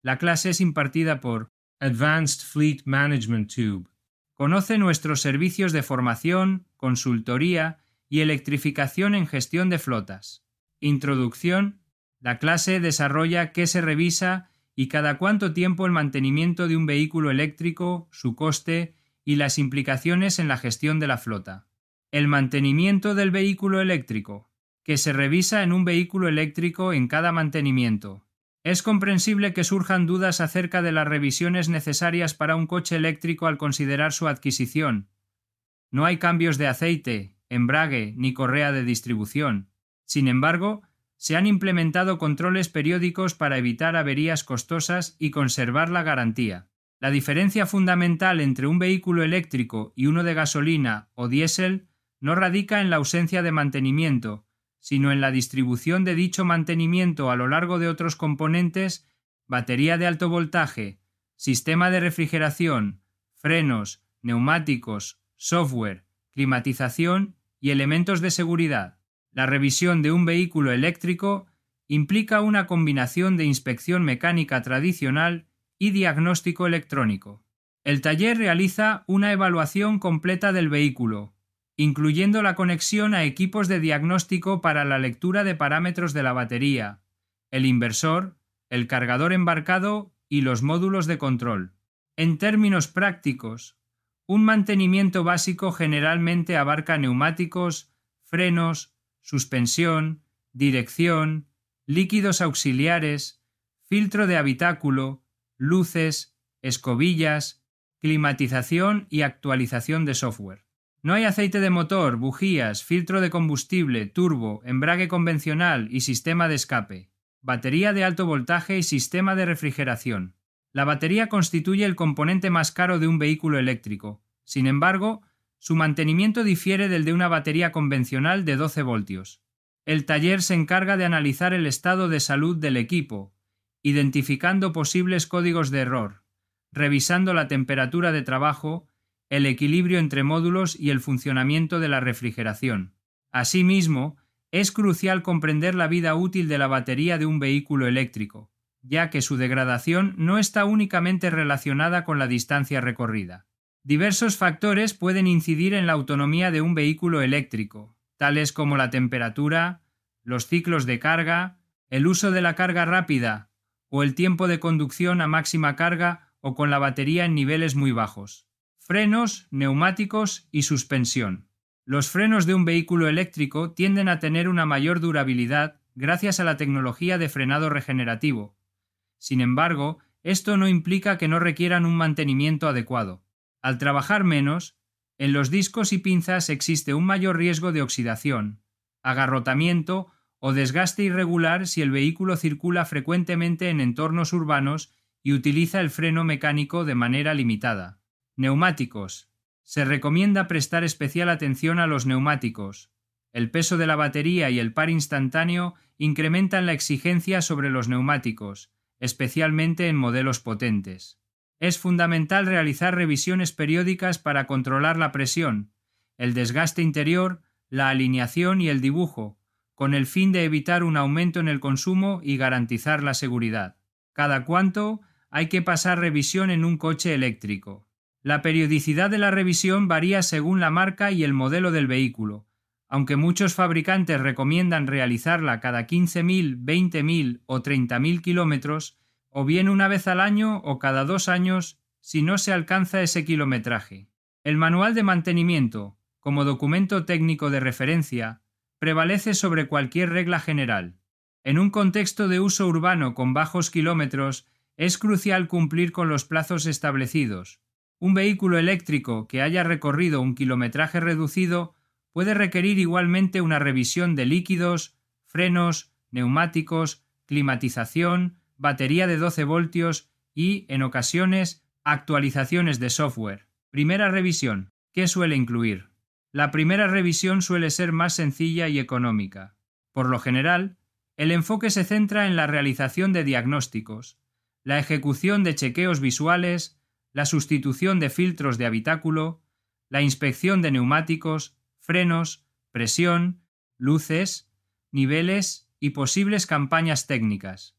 La clase es impartida por Advanced Fleet Management Tube. Conoce nuestros servicios de formación, consultoría y electrificación en gestión de flotas. Introducción. La clase desarrolla qué se revisa y cada cuánto tiempo el mantenimiento de un vehículo eléctrico, su coste y las implicaciones en la gestión de la flota. El mantenimiento del vehículo eléctrico, que se revisa en un vehículo eléctrico en cada mantenimiento. Es comprensible que surjan dudas acerca de las revisiones necesarias para un coche eléctrico al considerar su adquisición. No hay cambios de aceite, embrague ni correa de distribución. Sin embargo, se han implementado controles periódicos para evitar averías costosas y conservar la garantía. La diferencia fundamental entre un vehículo eléctrico y uno de gasolina o diésel no radica en la ausencia de mantenimiento, sino en la distribución de dicho mantenimiento a lo largo de otros componentes: batería de alto voltaje, sistema de refrigeración, frenos, neumáticos, software, climatización y elementos de seguridad. La revisión de un vehículo eléctrico implica una combinación de inspección mecánica tradicional y diagnóstico electrónico. El taller realiza una evaluación completa del vehículo, incluyendo la conexión a equipos de diagnóstico para la lectura de parámetros de la batería, el inversor, el cargador embarcado y los módulos de control. En términos prácticos, un mantenimiento básico generalmente abarca neumáticos, frenos, suspensión, dirección, líquidos auxiliares, filtro de habitáculo, luces, escobillas, climatización y actualización de software. No hay aceite de motor, bujías, filtro de combustible, turbo, embrague convencional y sistema de escape, batería de alto voltaje y sistema de refrigeración. La batería constituye el componente más caro de un vehículo eléctrico. Sin embargo, su mantenimiento difiere del de una batería convencional de 12 voltios. El taller se encarga de analizar el estado de salud del equipo, identificando posibles códigos de error, revisando la temperatura de trabajo, el equilibrio entre módulos y el funcionamiento de la refrigeración. Asimismo, es crucial comprender la vida útil de la batería de un vehículo eléctrico, ya que su degradación no está únicamente relacionada con la distancia recorrida. Diversos factores pueden incidir en la autonomía de un vehículo eléctrico, tales como la temperatura, los ciclos de carga, el uso de la carga rápida o el tiempo de conducción a máxima carga o con la batería en niveles muy bajos. Frenos, neumáticos y suspensión. Los frenos de un vehículo eléctrico tienden a tener una mayor durabilidad gracias a la tecnología de frenado regenerativo. Sin embargo, esto no implica que no requieran un mantenimiento adecuado. Al trabajar menos, en los discos y pinzas existe un mayor riesgo de oxidación, agarrotamiento o desgaste irregular si el vehículo circula frecuentemente en entornos urbanos y utiliza el freno mecánico de manera limitada. Neumáticos. Se recomienda prestar especial atención a los neumáticos. El peso de la batería y el par instantáneo incrementan la exigencia sobre los neumáticos, especialmente en modelos potentes. Es fundamental realizar revisiones periódicas para controlar la presión, el desgaste interior, la alineación y el dibujo, con el fin de evitar un aumento en el consumo y garantizar la seguridad. ¿Cada cuánto hay que pasar revisión en un coche eléctrico? La periodicidad de la revisión varía según la marca y el modelo del vehículo, aunque muchos fabricantes recomiendan realizarla cada 15.000, 20.000 o 30.000 kilómetros, o bien una vez al año o cada 2 años si no se alcanza ese kilometraje. El manual de mantenimiento, como documento técnico de referencia, prevalece sobre cualquier regla general. En un contexto de uso urbano con bajos kilómetros, es crucial cumplir con los plazos establecidos. Un vehículo eléctrico que haya recorrido un kilometraje reducido puede requerir igualmente una revisión de líquidos, frenos, neumáticos, climatización, batería de 12 voltios y, en ocasiones, actualizaciones de software. Primera revisión. ¿Qué suele incluir? La primera revisión suele ser más sencilla y económica. Por lo general, el enfoque se centra en la realización de diagnósticos, la ejecución de chequeos visuales, la sustitución de filtros de habitáculo, la inspección de neumáticos, frenos, presión, luces, niveles y posibles campañas técnicas.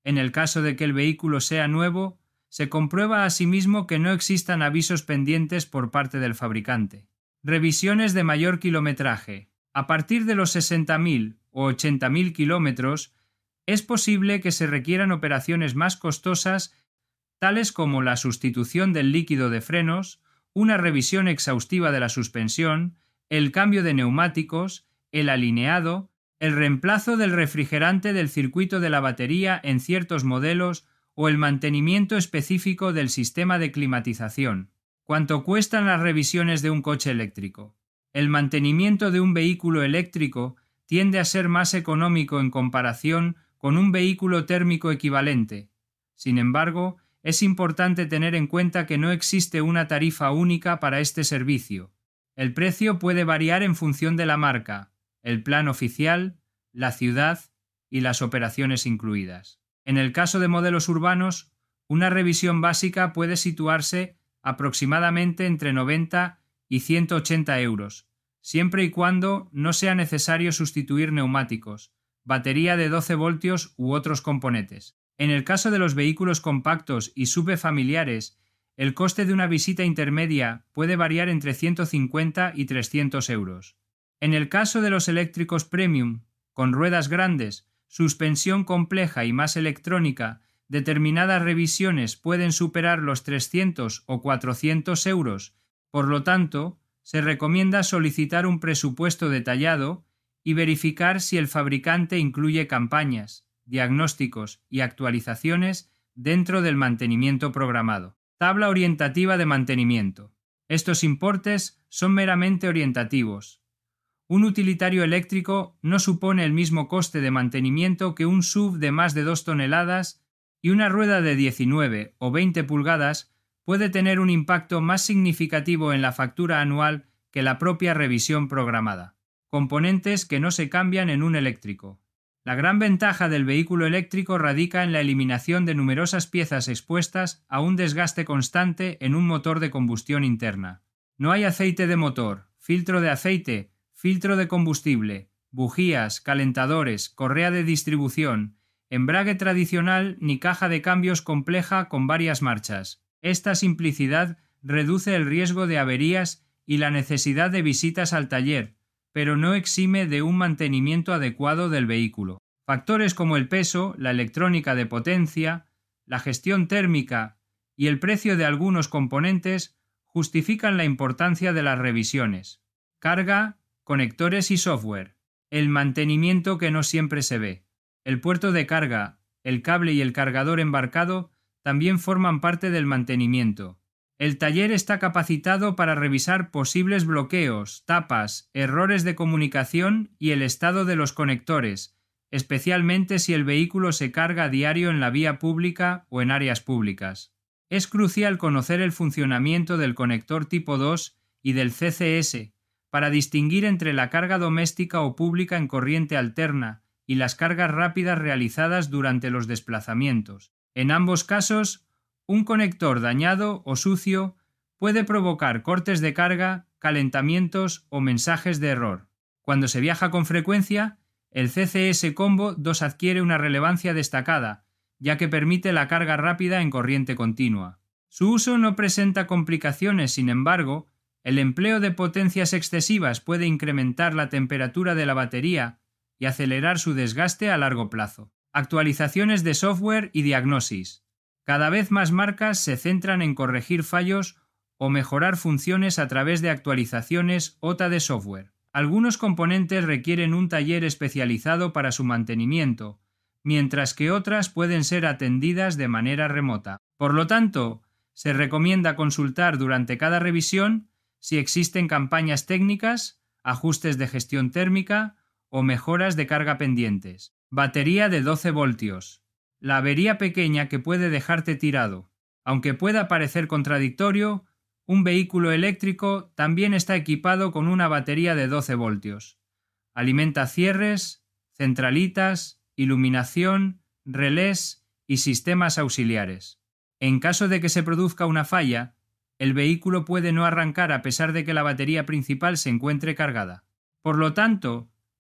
En el caso de que el vehículo sea nuevo, se comprueba asimismo que no existan avisos pendientes por parte del fabricante. Revisiones de mayor kilometraje. A partir de los 60.000 o 80.000 kilómetros, es posible que se requieran operaciones más costosas, tales como la sustitución del líquido de frenos, una revisión exhaustiva de la suspensión, el cambio de neumáticos, el alineado, el reemplazo del refrigerante del circuito de la batería en ciertos modelos o el mantenimiento específico del sistema de climatización. ¿Cuánto cuestan las revisiones de un coche eléctrico? El mantenimiento de un vehículo eléctrico tiende a ser más económico en comparación con un vehículo térmico equivalente. Sin embargo, es importante tener en cuenta que no existe una tarifa única para este servicio. El precio puede variar en función de la marca, el plan oficial, la ciudad y las operaciones incluidas. En el caso de modelos urbanos, una revisión básica puede situarse aproximadamente entre 90 y 180 euros, siempre y cuando no sea necesario sustituir neumáticos, batería de 12 voltios u otros componentes. En el caso de los vehículos compactos y subfamiliares, el coste de una visita intermedia puede variar entre 150 y 300 euros. En el caso de los eléctricos premium, con ruedas grandes, suspensión compleja y más electrónica, determinadas revisiones pueden superar los 300 o 400 euros, por lo tanto, se recomienda solicitar un presupuesto detallado y verificar si el fabricante incluye campañas, diagnósticos y actualizaciones dentro del mantenimiento programado. Tabla orientativa de mantenimiento. Estos importes son meramente orientativos. Un utilitario eléctrico no supone el mismo coste de mantenimiento que un SUV de más de 2 toneladas y una rueda de 19 o 20 pulgadas puede tener un impacto más significativo en la factura anual que la propia revisión programada. Componentes que no se cambian en un eléctrico. La gran ventaja del vehículo eléctrico radica en la eliminación de numerosas piezas expuestas a un desgaste constante en un motor de combustión interna. No hay aceite de motor, filtro de aceite, filtro de combustible, bujías, calentadores, correa de distribución, embrague tradicional ni caja de cambios compleja con varias marchas. Esta simplicidad reduce el riesgo de averías y la necesidad de visitas al taller, pero no exime de un mantenimiento adecuado del vehículo. Factores como el peso, la electrónica de potencia, la gestión térmica y el precio de algunos componentes justifican la importancia de las revisiones. Carga, conectores y software. El mantenimiento que no siempre se ve. El puerto de carga, el cable y el cargador embarcado también forman parte del mantenimiento. El taller está capacitado para revisar posibles bloqueos, tapas, errores de comunicación y el estado de los conectores, especialmente si el vehículo se carga a diario en la vía pública o en áreas públicas. Es crucial conocer el funcionamiento del conector tipo 2 y del CCS para distinguir entre la carga doméstica o pública en corriente alterna y las cargas rápidas realizadas durante los desplazamientos. En ambos casos, un conector dañado o sucio puede provocar cortes de carga, calentamientos o mensajes de error. Cuando se viaja con frecuencia, el CCS Combo 2 adquiere una relevancia destacada, ya que permite la carga rápida en corriente continua. Su uso no presenta complicaciones, sin embargo, el empleo de potencias excesivas puede incrementar la temperatura de la batería y acelerar su desgaste a largo plazo. Actualizaciones de software y diagnosis. Cada vez más marcas se centran en corregir fallos o mejorar funciones a través de actualizaciones OTA de software. Algunos componentes requieren un taller especializado para su mantenimiento, mientras que otras pueden ser atendidas de manera remota. Por lo tanto, se recomienda consultar durante cada revisión si existen campañas técnicas, ajustes de gestión térmica o mejoras de carga pendientes. Batería de 12 voltios. La avería pequeña que puede dejarte tirado. Aunque pueda parecer contradictorio, un vehículo eléctrico también está equipado con una batería de 12 voltios. Alimenta cierres, centralitas, iluminación, relés y sistemas auxiliares. En caso de que se produzca una falla, el vehículo puede no arrancar a pesar de que la batería principal se encuentre cargada. Por lo tanto,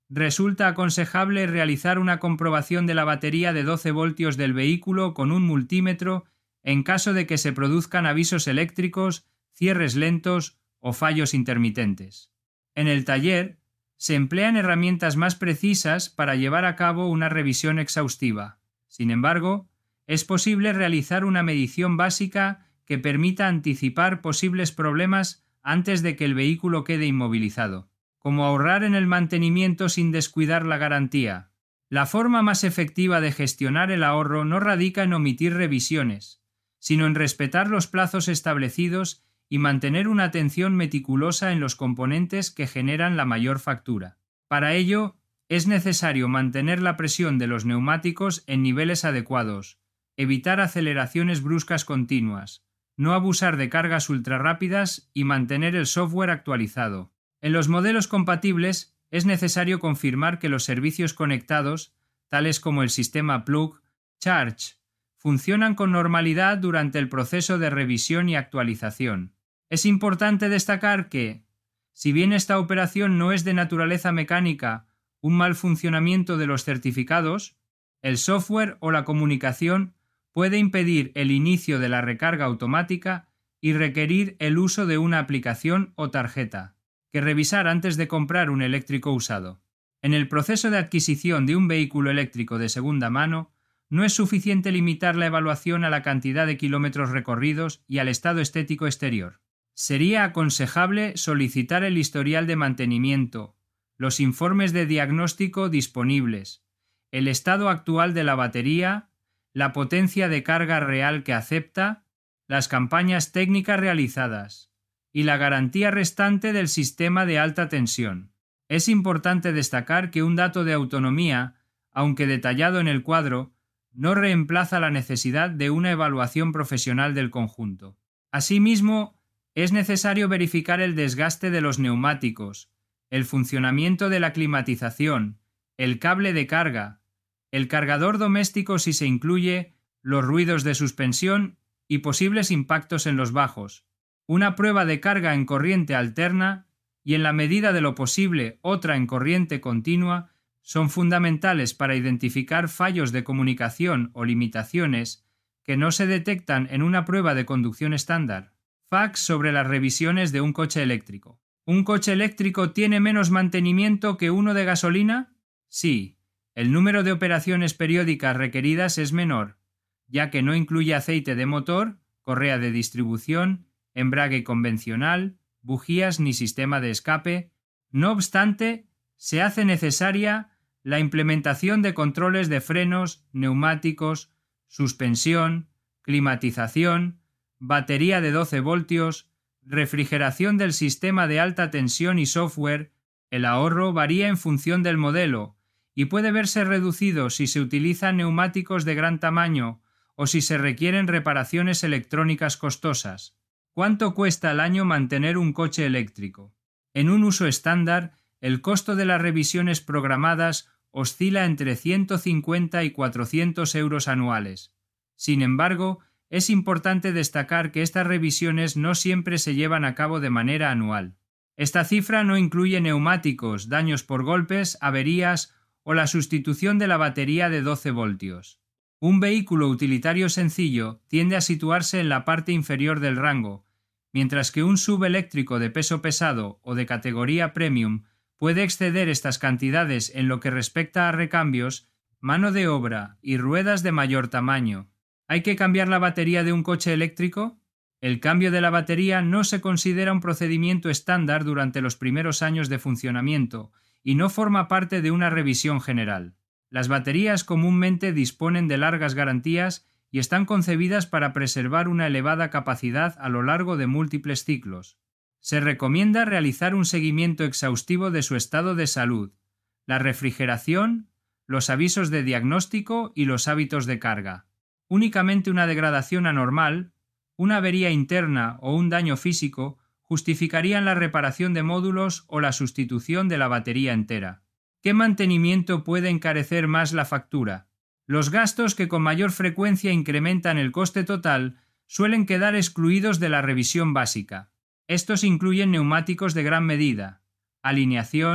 resulta aconsejable realizar una comprobación de la batería de 12 voltios del vehículo con un multímetro en caso de que se produzcan avisos eléctricos, cierres lentos o fallos intermitentes. En el taller, se emplean herramientas más precisas para llevar a cabo una revisión exhaustiva. Sin embargo, es posible realizar una medición básica que permita anticipar posibles problemas antes de que el vehículo quede inmovilizado, como ahorrar en el mantenimiento sin descuidar la garantía. La forma más efectiva de gestionar el ahorro no radica en omitir revisiones, sino en respetar los plazos establecidos y mantener una atención meticulosa en los componentes que generan la mayor factura. Para ello, es necesario mantener la presión de los neumáticos en niveles adecuados, evitar aceleraciones bruscas continuas, no abusar de cargas ultrarrápidas y mantener el software actualizado. En los modelos compatibles es necesario confirmar que los servicios conectados, tales como el sistema Plug, Charge, funcionan con normalidad durante el proceso de revisión y actualización. Es importante destacar que, si bien esta operación no es de naturaleza mecánica, un mal funcionamiento de los certificados, el software o la comunicación puede impedir el inicio de la recarga automática y requerir el uso de una aplicación o tarjeta, que revisar antes de comprar un eléctrico usado. En el proceso de adquisición de un vehículo eléctrico de segunda mano, no es suficiente limitar la evaluación a la cantidad de kilómetros recorridos y al estado estético exterior. Sería aconsejable solicitar el historial de mantenimiento, los informes de diagnóstico disponibles, el estado actual de la batería, la potencia de carga real que acepta, las campañas técnicas realizadas y la garantía restante del sistema de alta tensión. Es importante destacar que un dato de autonomía, aunque detallado en el cuadro, no reemplaza la necesidad de una evaluación profesional del conjunto. Asimismo, es necesario verificar el desgaste de los neumáticos, el funcionamiento de la climatización, el cable de carga, el cargador doméstico si se incluye, los ruidos de suspensión y posibles impactos en los bajos, una prueba de carga en corriente alterna y, en la medida de lo posible, otra en corriente continua, son fundamentales para identificar fallos de comunicación o limitaciones que no se detectan en una prueba de conducción estándar. Facts sobre las revisiones de un coche eléctrico. ¿Un coche eléctrico tiene menos mantenimiento que uno de gasolina? Sí, el número de operaciones periódicas requeridas es menor, ya que no incluye aceite de motor, correa de distribución, embrague convencional, bujías ni sistema de escape. No obstante, se hace necesaria la implementación de controles de frenos, neumáticos, suspensión, climatización, batería de 12 voltios, refrigeración del sistema de alta tensión y software. El ahorro varía en función del modelo y puede verse reducido si se utilizan neumáticos de gran tamaño o si se requieren reparaciones electrónicas costosas. ¿Cuánto cuesta al año mantener un coche eléctrico? En un uso estándar, el costo de las revisiones programadas oscila entre 150 y 400 euros anuales. Sin embargo, es importante destacar que estas revisiones no siempre se llevan a cabo de manera anual. Esta cifra no incluye neumáticos, daños por golpes, averías o la sustitución de la batería de 12 voltios. Un vehículo utilitario sencillo tiende a situarse en la parte inferior del rango, mientras que un SUV eléctrico de peso pesado o de categoría premium puede exceder estas cantidades en lo que respecta a recambios, mano de obra y ruedas de mayor tamaño. ¿Hay que cambiar la batería de un coche eléctrico? El cambio de la batería no se considera un procedimiento estándar durante los primeros años de funcionamiento y no forma parte de una revisión general. Las baterías comúnmente disponen de largas garantías y están concebidas para preservar una elevada capacidad a lo largo de múltiples ciclos. Se recomienda realizar un seguimiento exhaustivo de su estado de salud, la refrigeración, los avisos de diagnóstico y los hábitos de carga. Únicamente una degradación anormal, una avería interna o un daño físico justificarían la reparación de módulos o la sustitución de la batería entera. ¿Qué mantenimiento puede encarecer más la factura? Los gastos que con mayor frecuencia incrementan el coste total suelen quedar excluidos de la revisión básica. Estos incluyen neumáticos de gran medida, alineación,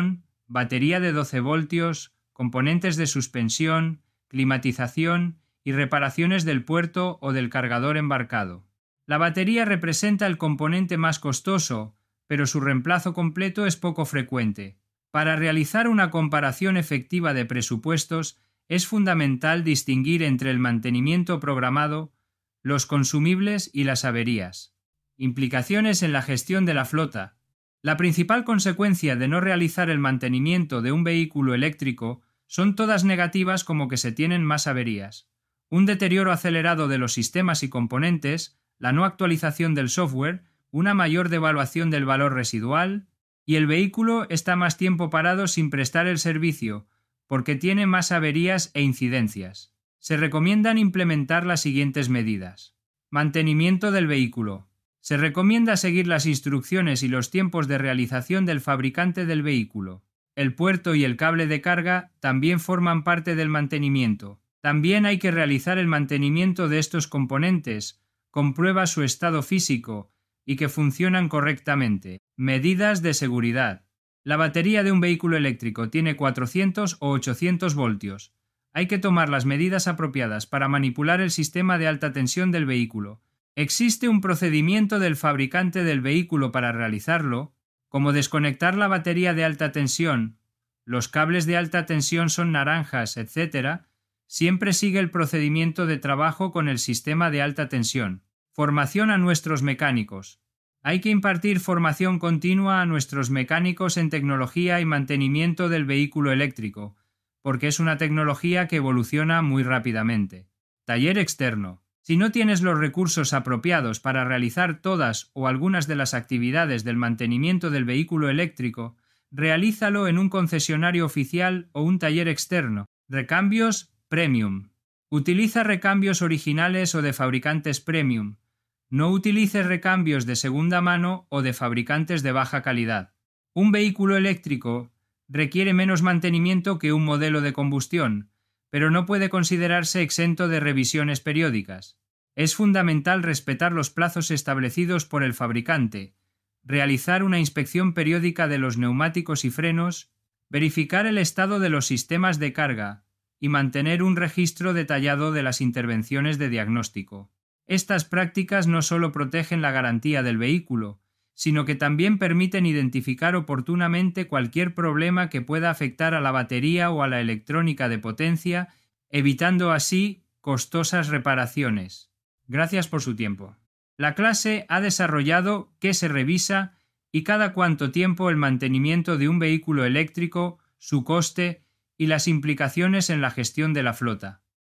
batería de 12 voltios, componentes de suspensión, climatización y reparaciones del puerto o del cargador embarcado. La batería representa el componente más costoso, pero su reemplazo completo es poco frecuente. Para realizar una comparación efectiva de presupuestos, es fundamental distinguir entre el mantenimiento programado, los consumibles y las averías. Implicaciones en la gestión de la flota. La principal consecuencia de no realizar el mantenimiento de un vehículo eléctrico son todas negativas, como que se tienen más averías. Un deterioro acelerado de los sistemas y componentes, la no actualización del software, una mayor devaluación del valor residual, y el vehículo está más tiempo parado sin prestar el servicio, porque tiene más averías e incidencias. Se recomiendan implementar las siguientes medidas. Mantenimiento del vehículo. Se recomienda seguir las instrucciones y los tiempos de realización del fabricante del vehículo. El puerto y el cable de carga también forman parte del mantenimiento. También hay que realizar el mantenimiento de estos componentes, comprueba su estado físico y que funcionan correctamente. Medidas de seguridad. La batería de un vehículo eléctrico tiene 400 o 800 voltios. Hay que tomar las medidas apropiadas para manipular el sistema de alta tensión del vehículo. Existe un procedimiento del fabricante del vehículo para realizarlo, como desconectar la batería de alta tensión, los cables de alta tensión son naranjas, etc. Siempre sigue el procedimiento de trabajo con el sistema de alta tensión. Formación a nuestros mecánicos. Hay que impartir formación continua a nuestros mecánicos en tecnología y mantenimiento del vehículo eléctrico, porque es una tecnología que evoluciona muy rápidamente. Taller externo. Si no tienes los recursos apropiados para realizar todas o algunas de las actividades del mantenimiento del vehículo eléctrico, realízalo en un concesionario oficial o un taller externo. Recambios premium. Utiliza recambios originales o de fabricantes premium. No utilices recambios de segunda mano o de fabricantes de baja calidad. Un vehículo eléctrico requiere menos mantenimiento que un modelo de combustión, pero no puede considerarse exento de revisiones periódicas. Es fundamental respetar los plazos establecidos por el fabricante, realizar una inspección periódica de los neumáticos y frenos, verificar el estado de los sistemas de carga y mantener un registro detallado de las intervenciones de diagnóstico. Estas prácticas no solo protegen la garantía del vehículo, sino que también permiten identificar oportunamente cualquier problema que pueda afectar a la batería o a la electrónica de potencia, evitando así costosas reparaciones. Gracias por su tiempo. La clase ha desarrollado qué se revisa y cada cuánto tiempo el mantenimiento de un vehículo eléctrico, su coste y las implicaciones en la gestión de la flota.